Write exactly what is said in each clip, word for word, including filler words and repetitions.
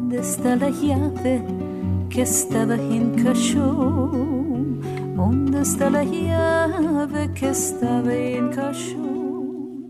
¿Dónde está la llave que estaba en cajón? ¿Dónde está la llave que estaba en cajón?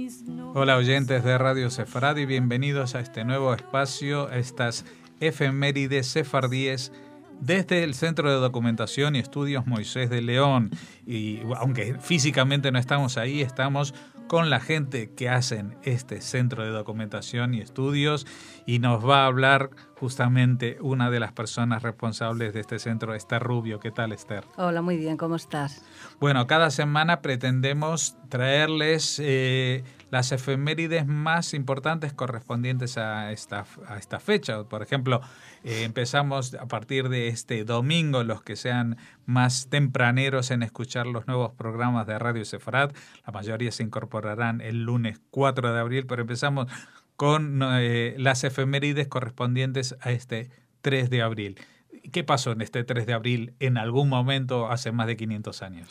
Hola oyentes de Radio Sefarad y bienvenidos a este nuevo espacio, a estas efemérides sefardíes desde el Centro de Documentación y Estudios Moisés de León. Y aunque físicamente no estamos ahí, estamos con la gente que hacen este Centro de Documentación y Estudios, y nos va a hablar justamente una de las personas responsables de este centro, Esther Rubio. ¿Qué tal, Esther? Hola, muy bien, ¿cómo estás? Bueno, cada semana pretendemos traerles eh, las efemérides más importantes correspondientes a esta, a esta fecha. Por ejemplo, eh, empezamos a partir de este domingo, los que sean más tempraneros en escuchar los nuevos programas de Radio Sefarad. La mayoría se incorporarán el lunes cuatro de abril, pero empezamos con eh, las efemérides correspondientes a este tres de abril. ¿Qué pasó en este tres de abril en algún momento hace más de quinientos años?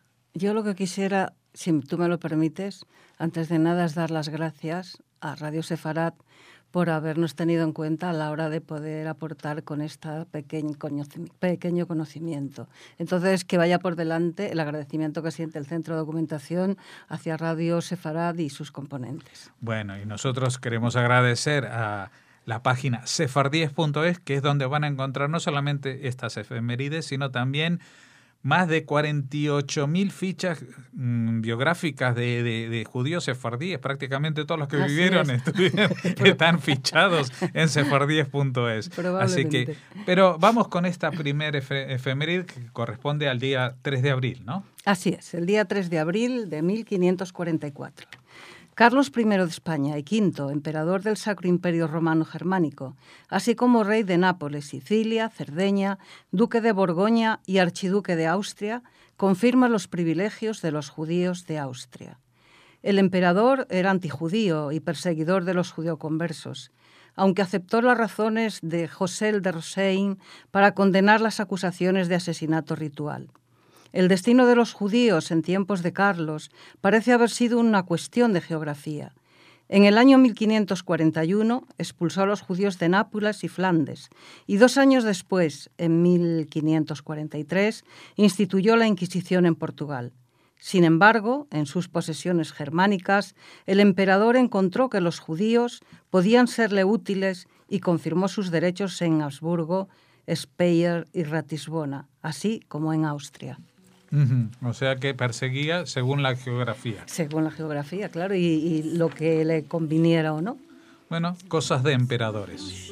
Yo lo que quisiera, si tú me lo permites, antes de nada es dar las gracias a Radio Sefarad por habernos tenido en cuenta a la hora de poder aportar con este pequeño, pequeño conocimiento. Entonces, que vaya por delante el agradecimiento que siente el Centro de Documentación hacia Radio Sefarad y sus componentes. Bueno, y nosotros queremos agradecer a la página sefardíes punto es, que es donde van a encontrar no solamente estas efemérides, sino también más de cuarenta y ocho mil fichas mmm, biográficas de, de, de judíos sefardíes. Prácticamente todos los que Así vivieron están fichados en sefardíes punto es. Así que, pero vamos con esta primera efe, efeméride que corresponde al día tres de abril, ¿no? Así es, el día tres de abril de mil quinientos cuarenta y cuatro. Carlos primero de España y quinto, emperador del Sacro Imperio Romano Germánico, así como rey de Nápoles, Sicilia, Cerdeña, duque de Borgoña y archiduque de Austria, confirma los privilegios de los judíos de Austria. El emperador era antijudío y perseguidor de los judeoconversos, aunque aceptó las razones de José de Rosein para condenar las acusaciones de asesinato ritual. El destino de los judíos en tiempos de Carlos parece haber sido una cuestión de geografía. En el año mil quinientos cuarenta y uno expulsó a los judíos de Nápoles y Flandes y dos años después, en mil quinientos cuarenta y tres, instituyó la Inquisición en Portugal. Sin embargo, en sus posesiones germánicas, el emperador encontró que los judíos podían serle útiles y confirmó sus derechos en Habsburgo, Speyer y Ratisbona, así como en Austria. Uh-huh. O sea que perseguía según la geografía. Según la geografía, claro, y, y lo que le conviniera o no. Bueno, cosas de emperadores.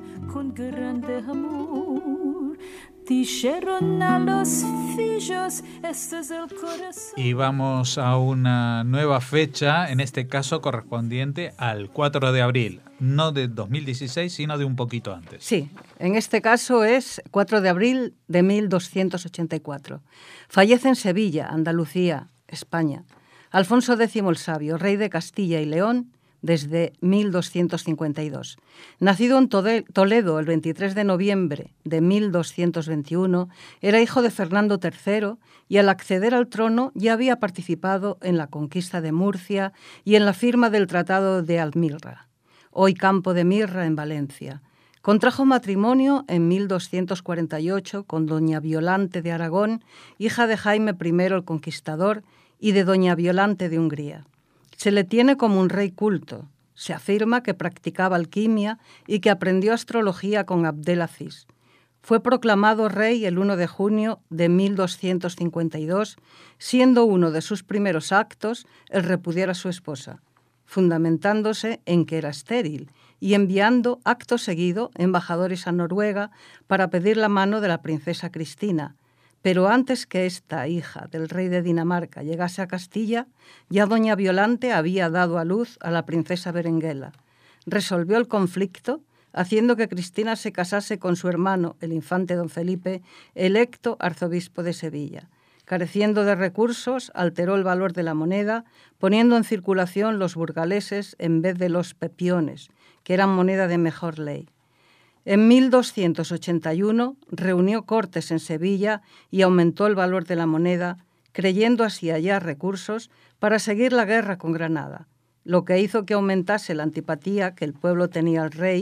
Y vamos a una nueva fecha, en este caso correspondiente al cuatro de abril, no de dos mil dieciséis, sino de un poquito antes. Sí, en este caso es cuatro de abril de mil doscientos ochenta y cuatro. Fallece en Sevilla, Andalucía, España, Alfonso décimo el Sabio, rey de Castilla y León, desde mil doscientos cincuenta y dos. Nacido en Toledo el veintitrés de noviembre de mil doscientos veintiuno, era hijo de Fernando tercero y al acceder al trono ya había participado en la conquista de Murcia y en la firma del Tratado de Almirra, hoy Campo de Mirra en Valencia. Contrajo matrimonio en mil doscientos cuarenta y ocho con doña Violante de Aragón, hija de Jaime primero el Conquistador y de doña Violante de Hungría. Se le tiene como un rey culto. Se afirma que practicaba alquimia y que aprendió astrología con Abdelaziz. Fue proclamado rey el primero de junio de mil doscientos cincuenta y dos, siendo uno de sus primeros actos el repudiar a su esposa, fundamentándose en que era estéril y enviando acto seguido embajadores a Noruega para pedir la mano de la princesa Cristina. Pero antes que esta hija del rey de Dinamarca llegase a Castilla, ya doña Violante había dado a luz a la princesa Berenguela. Resolvió el conflicto, haciendo que Cristina se casase con su hermano, el infante don Felipe, electo arzobispo de Sevilla. Careciendo de recursos, alteró el valor de la moneda, poniendo en circulación los burgaleses en vez de los pepiones, que eran moneda de mejor ley. En mil doscientos ochenta y uno reunió cortes en Sevilla y aumentó el valor de la moneda, creyendo así hallar recursos para seguir la guerra con Granada, lo que hizo que aumentase la antipatía que el pueblo tenía al rey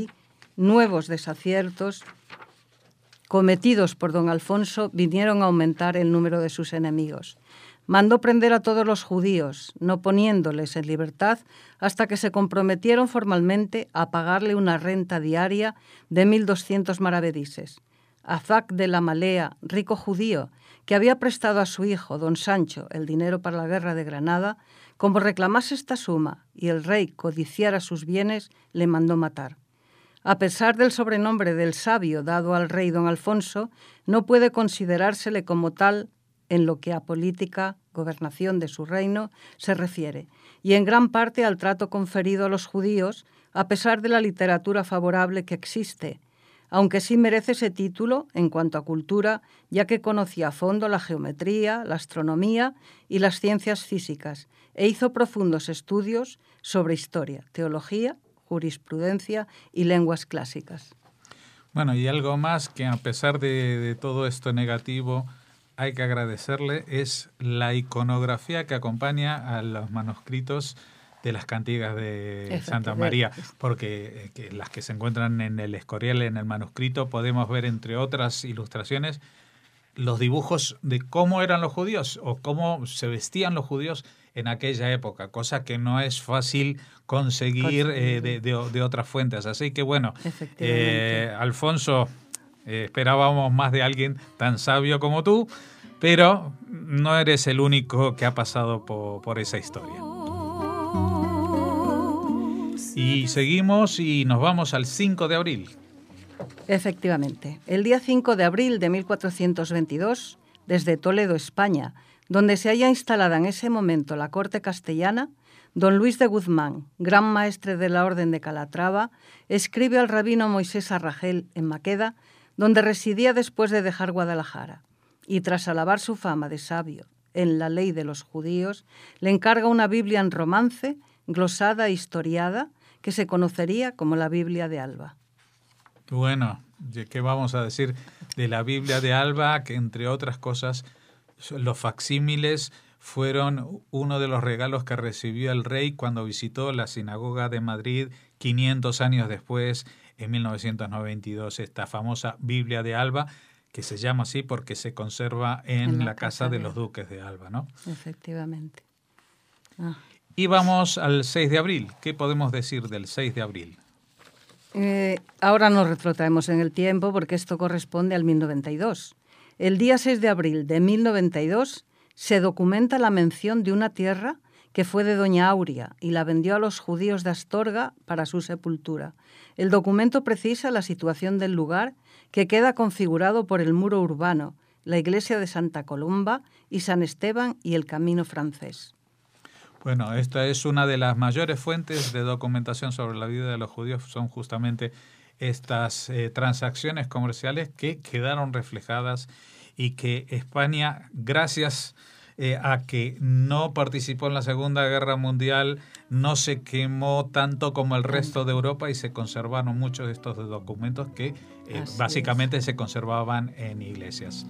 nuevos desaciertos cometidos por don Alfonso vinieron a aumentar el número de sus enemigos. Mandó prender a todos los judíos, no poniéndoles en libertad hasta que se comprometieron formalmente a pagarle una renta diaria de mil doscientos maravedises. Azac de la Malea, rico judío, que había prestado a su hijo, don Sancho, el dinero para la guerra de Granada, como reclamase esta suma y el rey codiciara sus bienes, le mandó matar. A pesar del sobrenombre del sabio dado al rey don Alfonso, no puede considerársele como tal en lo que a política, gobernación de su reino, se refiere, y en gran parte al trato conferido a los judíos, a pesar de la literatura favorable que existe, aunque sí merece ese título en cuanto a cultura, ya que conocía a fondo la geometría, la astronomía y las ciencias físicas, e hizo profundos estudios sobre historia, teología, jurisprudencia y lenguas clásicas. Bueno, y algo más que a pesar de, de todo esto negativo hay que agradecerle es la iconografía que acompaña a los manuscritos de las cantigas de Santa María, porque eh, que las que se encuentran en el Escorial, en el manuscrito, podemos ver, entre otras ilustraciones, los dibujos de cómo eran los judíos o cómo se vestían los judíos en aquella época, cosa que no es fácil conseguir eh, de, de, de otras fuentes. Así que bueno, eh, Alfonso, eh, esperábamos más de alguien tan sabio como tú, pero no eres el único que ha pasado por, por esa historia. Y seguimos y nos vamos al cinco de abril. Efectivamente. El día cinco de abril de mil cuatrocientos veintidós, desde Toledo, España, donde se halla instalada en ese momento la corte castellana, don Luis de Guzmán, gran maestre de la Orden de Calatrava, escribe al rabino Moisés Arragel en Maqueda, donde residía después de dejar Guadalajara, y tras alabar su fama de sabio en la ley de los judíos, le encarga una Biblia en romance, glosada e historiada, que se conocería como la Biblia de Alba. Bueno, ¿qué vamos a decir de la Biblia de Alba? Que entre otras cosas, los facsímiles fueron uno de los regalos que recibió el rey cuando visitó la sinagoga de Madrid quinientos años después, en mil novecientos noventa y dos, esta famosa Biblia de Alba, que se llama así porque se conserva en, en la, la casa, casa de, de los duques de Alba, ¿no? Efectivamente. Ah. Y vamos al seis de abril. ¿Qué podemos decir del seis de abril? Eh, ahora nos retrotraemos en el tiempo porque esto corresponde al mil noventa y dos. El día seis de abril de mil noventa y dos se documenta la mención de una tierra que fue de doña Aurea y la vendió a los judíos de Astorga para su sepultura. El documento precisa la situación del lugar, que queda configurado por el muro urbano, la iglesia de Santa Columba y San Esteban y el Camino francés. Bueno, esta es una de las mayores fuentes de documentación sobre la vida de los judíos, son justamente estas eh, transacciones comerciales que quedaron reflejadas y que España, gracias eh, a que no participó en la Segunda Guerra Mundial, no se quemó tanto como el resto de Europa y se conservaron muchos de estos documentos que eh, básicamente es. se conservaban en iglesias.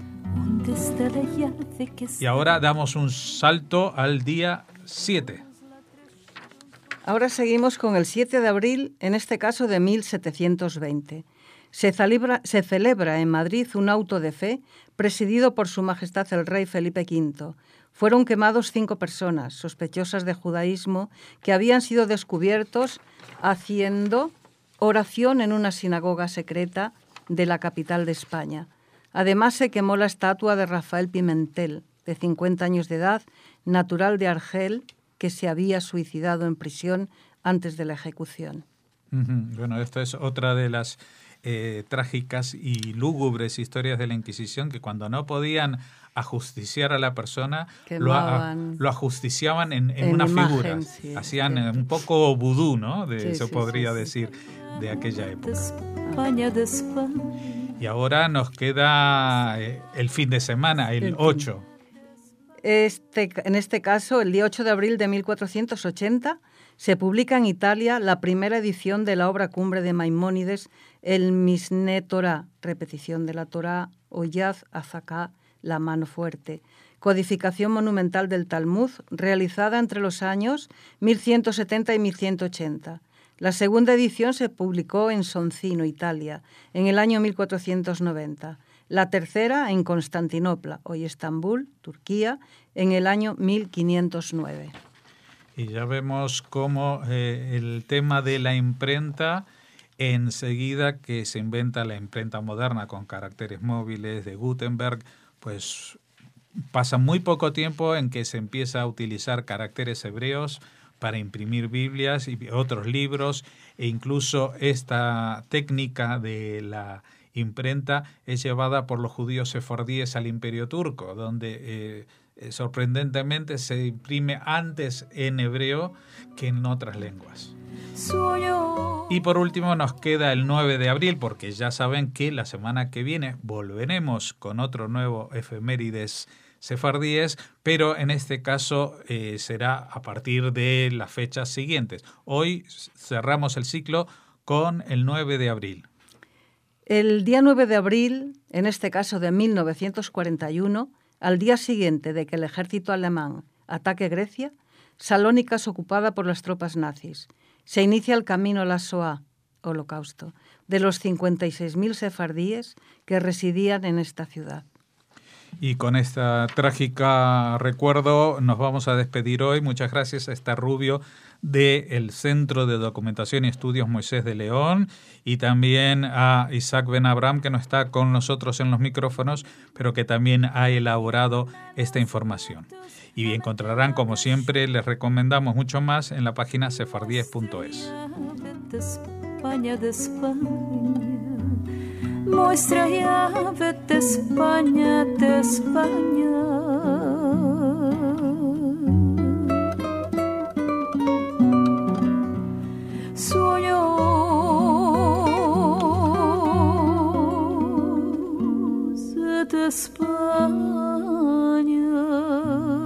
Y ahora damos un salto al día siete. Ahora seguimos con el siete de abril, en este caso de mil setecientos veinte. Se celebra, se celebra en Madrid un auto de fe presidido por Su Majestad el Rey Felipe quinto. Fueron quemados cinco personas sospechosas de judaísmo que habían sido descubiertos haciendo oración en una sinagoga secreta de la capital de España. Además, se quemó la estatua de Rafael Pimentel, de cincuenta años de edad, natural de Argel, que se había suicidado en prisión antes de la ejecución. Uh-huh. Bueno, esta es otra de las eh, trágicas y lúgubres historias de la Inquisición, que cuando no podían ajusticiar a la persona, lo, a, lo ajusticiaban en, en, en una imagen, figura. Sí, hacían sí. un poco vudú, ¿no? De, sí, eso sí, podría sí, decir, sí. de aquella época. España, de España. Y ahora nos queda eh, el fin de semana, el, el ocho. Este, en este caso, el día ocho de abril de mil cuatrocientos ochenta, se publica en Italia la primera edición de la obra cumbre de Maimónides, el Misné Torah, repetición de la Torah, o Yad Hazaká, la mano fuerte, codificación monumental del Talmud, realizada entre los años mil ciento setenta y mil ciento ochenta. La segunda edición se publicó en Soncino, Italia, en el año mil cuatrocientos noventa. La tercera en Constantinopla, hoy Estambul, Turquía, en el año mil quinientos nueve. Y ya vemos cómo eh, el tema de la imprenta, enseguida que se inventa la imprenta moderna con caracteres móviles de Gutenberg, pues pasa muy poco tiempo en que se empieza a utilizar caracteres hebreos para imprimir Biblias y otros libros, e incluso esta técnica de la imprenta es llevada por los judíos sefardíes al Imperio Turco, donde eh, sorprendentemente se imprime antes en hebreo que en otras lenguas. Y por último nos queda el nueve de abril, porque ya saben que la semana que viene volveremos con otro nuevo efemérides sefardíes, pero en este caso eh, será a partir de las fechas siguientes. Hoy cerramos el ciclo con el nueve de abril. El día nueve de abril, en este caso de mil novecientos cuarenta y uno, al día siguiente de que el ejército alemán ataque Grecia, Salónica es ocupada por las tropas nazis. Se inicia el camino a la Shoah, Holocausto, de los cincuenta y seis mil sefardíes que residían en esta ciudad. Y con esta trágica recuerdo nos vamos a despedir hoy. Muchas gracias a Esther Rubio del Centro de Documentación y Estudios Moisés de León, y también a Isaac Ben Abraham, que no está con nosotros en los micrófonos, pero que también ha elaborado esta información. Y encontrarán, como siempre, les recomendamos mucho más en la página sefardíes punto es. Muestra llave de España, de España. Soy yo de España.